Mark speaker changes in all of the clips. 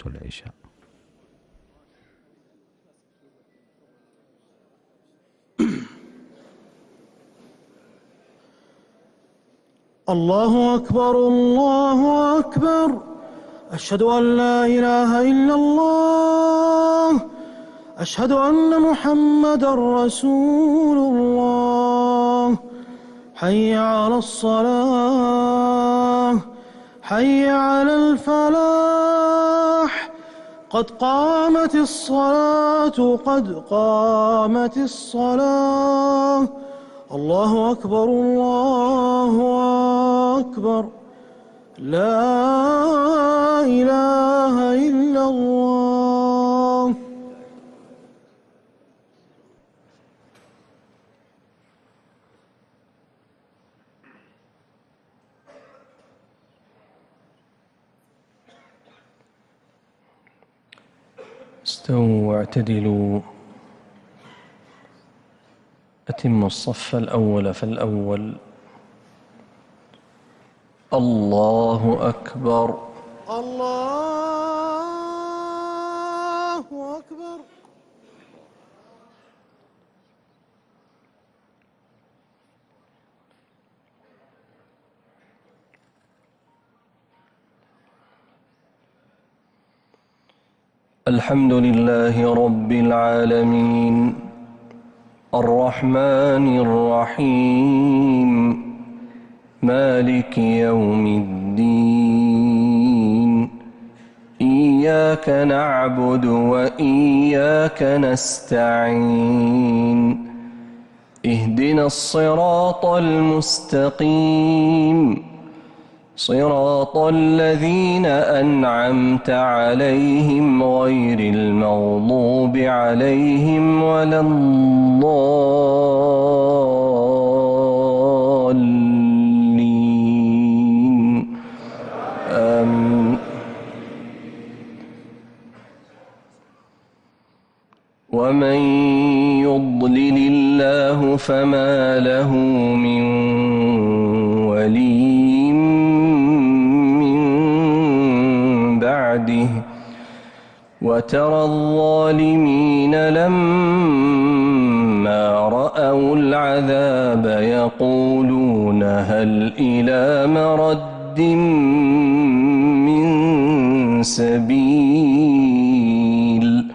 Speaker 1: العشاء.
Speaker 2: الله أكبر الله أكبر، أشهد أن لا إله إلا الله، أشهد أن محمدًا رسول الله. حي على الصلاة، حي على الفلاح، قد قامت الصلاة قد قامت الصلاة. الله أكبر الله أكبر، لا إله إلا الله.
Speaker 3: استووا واعتدلوا، أتموا الصف الأول فالأول. الله أكبر
Speaker 2: الله أكبر.
Speaker 3: الحمد لله رب العالمين، الرحمن الرحيم، مالك يوم الدين. إياك نعبد وإياك نستعين، اهدنا الصراط المستقيم، صراط الذين أنعمت عليهم غير المغضوب عليهم ولا الضالين. آمين. ومن يضلل الله فما له من ولي وترى الظالمين لما رأوا العذاب يقولون هل إلى مرد من سبيل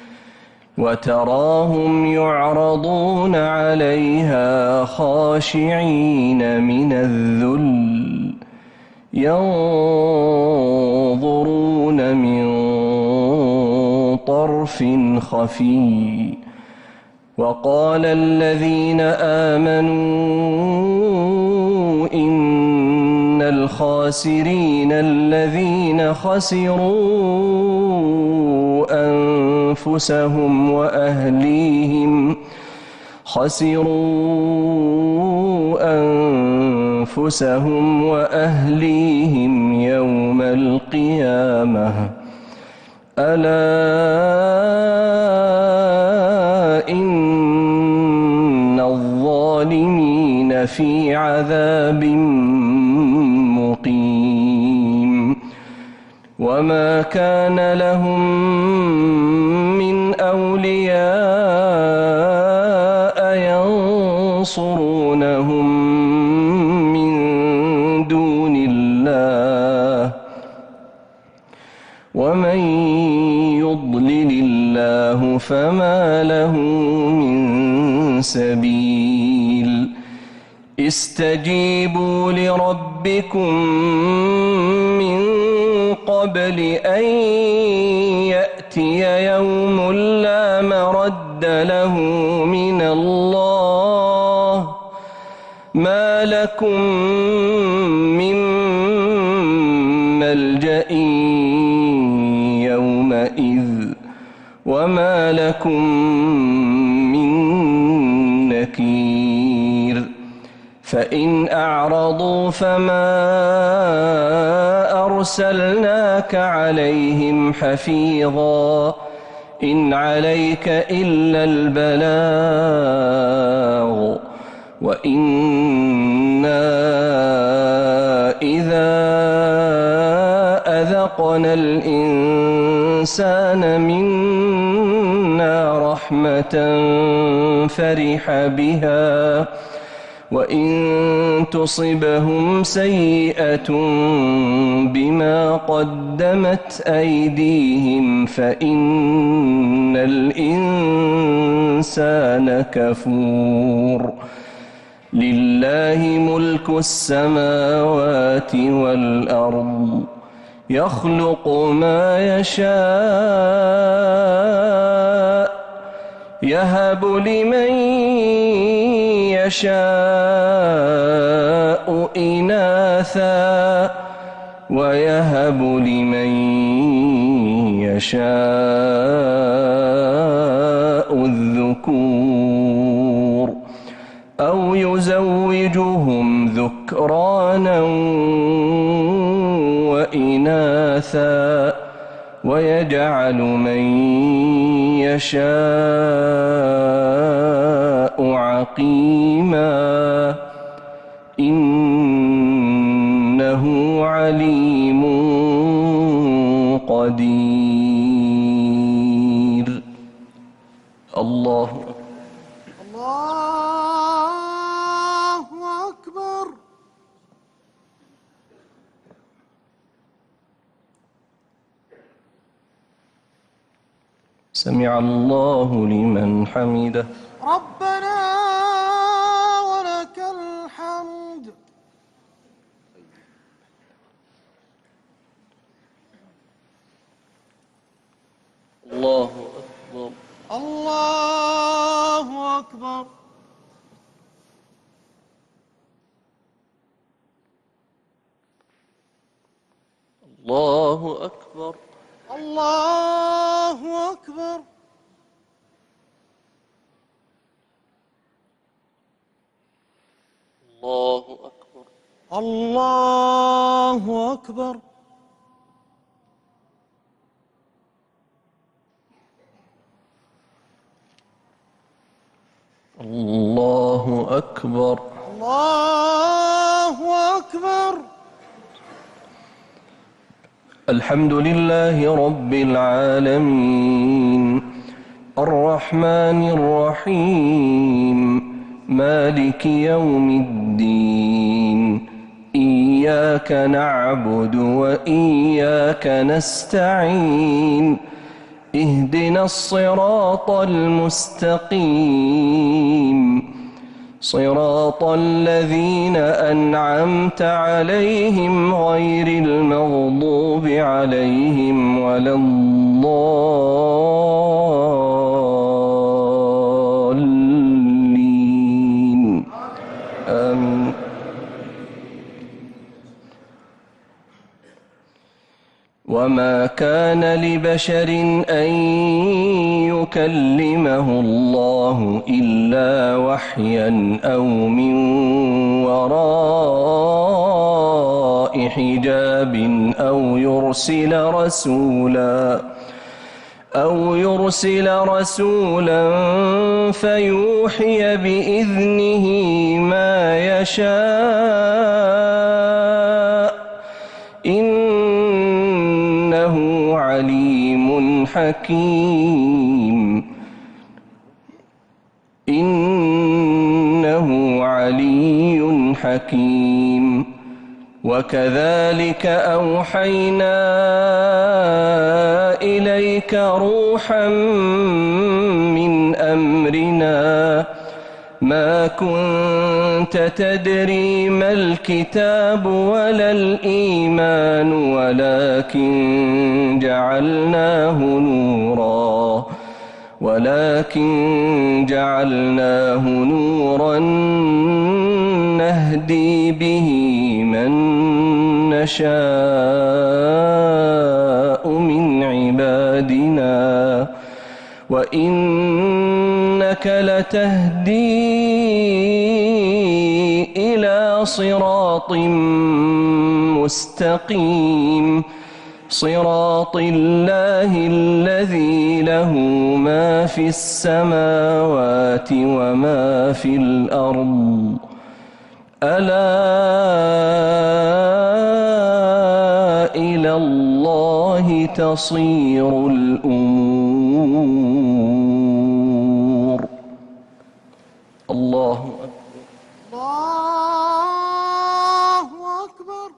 Speaker 3: وتراهم يعرضون عليها خاشعين من الذل ينظرون من طرف خفي. وقال الذين آمنوا إن الخاسرين الذين خسروا أنفسهم وأهليهم يوم القيامة. ألا إن الظالمين في عذاب مقيم. وما كان لهم من أولياء ينصرونهم من دون الله. ومن يضلل الله فما له من سبيل. استجيبوا لربكم من قبل أن يأتي يوم لا مرد له من الله، ما لكم من ملجأ يومئذ وما لكم من نكير. فإن أعرضوا فما أرسلناك عليهم حفيظا، إن عليك إلا البلاغ، وإنا إذا أذقنا الإنسان الإنسان منا رحمة فرح بها وإن تصبهم سيئة بما قدمت أيديهم فإن الإنسان كفور لله ملك السماوات والأرض يخلق ما يشاء يهب لمن يشاء إناثا ويهب لمن يشاء الذكور أو يزوجهم ذكرانا وإناثا ويجعل من يشاء عقيما إنه عليم قدير. الله
Speaker 2: أكبر.
Speaker 3: سمع الله لمن حمده.
Speaker 2: ربنا ولك الحمد.
Speaker 3: الله أكبر.
Speaker 2: الله أكبر.
Speaker 3: الله أكبر.
Speaker 2: الله أكبر.
Speaker 3: الله أكبر.
Speaker 2: الله أكبر.
Speaker 3: الله أكبر.
Speaker 2: الله أكبر.
Speaker 3: الحمد لله رب العالمين الرحمن الرحيم مالك يوم الدين إياك نعبد وإياك نستعين اهدنا الصراط المستقيم صراط الذين أنعمت عليهم غير المغضوب عليهم ولا الضالين آمين. وما كان لبشر أن يكلمه الله إلا وحيا أو من وراء حجاب أو يرسل رسولا فيوحي بإذنه ما يشاء إنه عليم حكيم. إنه علي حكيم. وكذلك أوحينا إليك روحا من أمرنا ما كنت تدري ما الكتاب ولا الإيمان ولكن جعلناه نورا نهدي به من نشاء من عبادنا وإنك لتهدي إلى صراط مستقيم صراط الله الذي له ما في السماوات وما في الأرض ألا إلى الله تصير الأمور. الله أكبر.
Speaker 2: الله أكبر.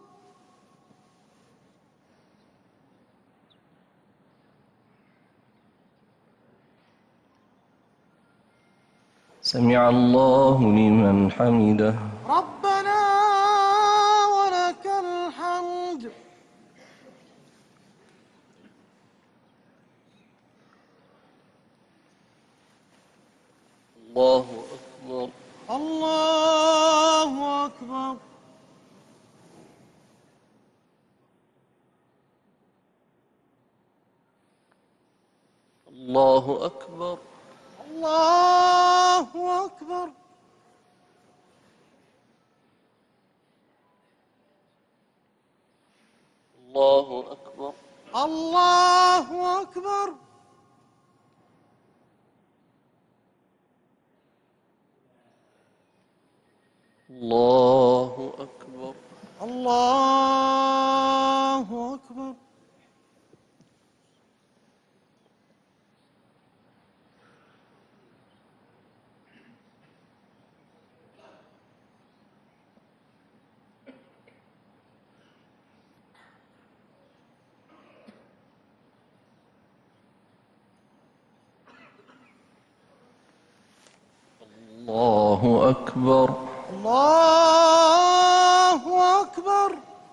Speaker 3: سمع الله لمن حمده.
Speaker 2: ربنا ولك الحمد.
Speaker 3: الله أكبر.
Speaker 2: الله أكبر.
Speaker 3: الله أكبر.
Speaker 2: الله أكبر.
Speaker 3: الله أكبر.
Speaker 2: الله أكبر.
Speaker 3: الله أكبر.
Speaker 2: الله أكبر.
Speaker 3: الله أكبر.
Speaker 2: الله أكبر.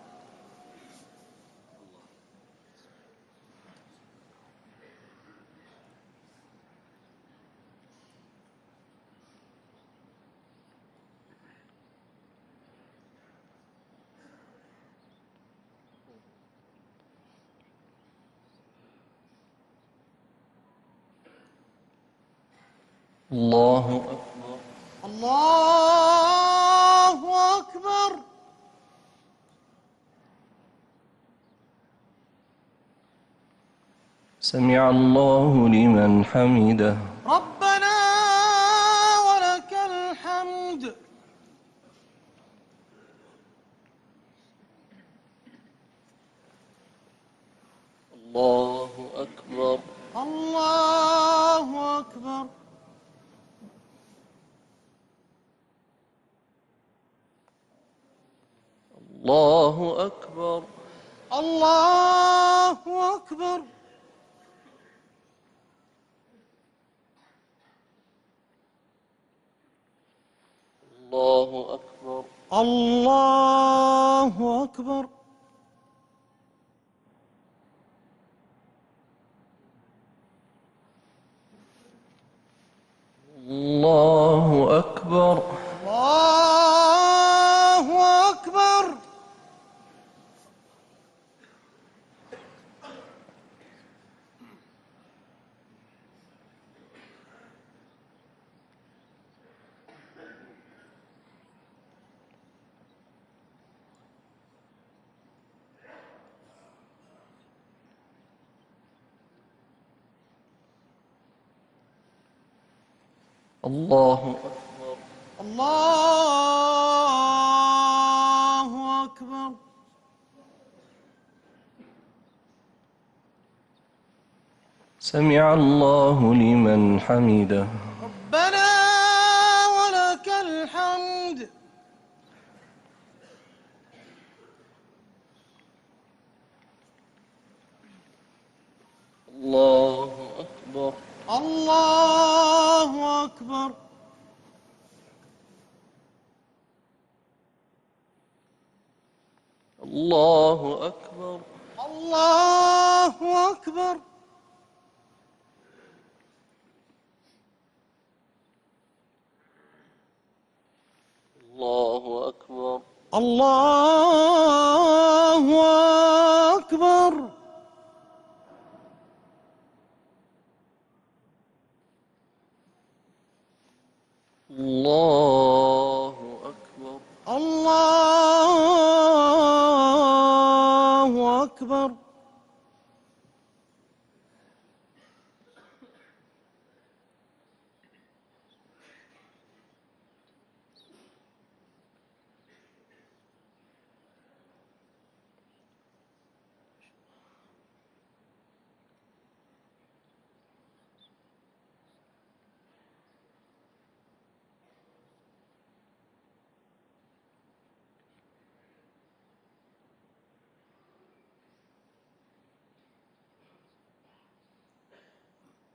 Speaker 3: الله أكبر.
Speaker 2: الله أكبر.
Speaker 3: سمع الله لمن حمده.
Speaker 2: ربنا ولك الحمد.
Speaker 3: الله أكبر.
Speaker 2: الله أكبر.
Speaker 3: الله أكبر.
Speaker 2: الله أكبر.
Speaker 3: الله أكبر.
Speaker 2: الله أكبر.
Speaker 3: الله أكبر.
Speaker 2: الله أكبر.
Speaker 3: الله أكبر.
Speaker 2: الله أكبر.
Speaker 3: سمع الله لمن حمده.
Speaker 2: ربنا ولك الحمد.
Speaker 3: الله أكبر.
Speaker 2: الله أكبر.
Speaker 3: الله أكبر.
Speaker 2: الله أكبر.
Speaker 3: الله أكبر.
Speaker 2: الله أكبر.
Speaker 3: الله أكبر.
Speaker 2: الله أكبر.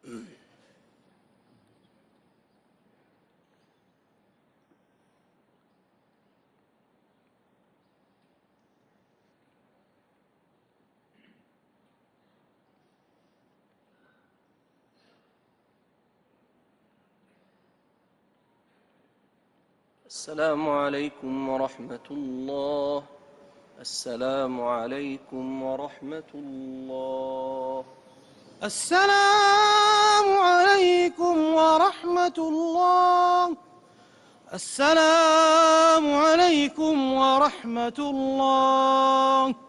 Speaker 3: السلام عليكم ورحمة الله. السلام عليكم ورحمة الله.
Speaker 2: السلام عليكم ورحمة الله. السلام عليكم ورحمة الله.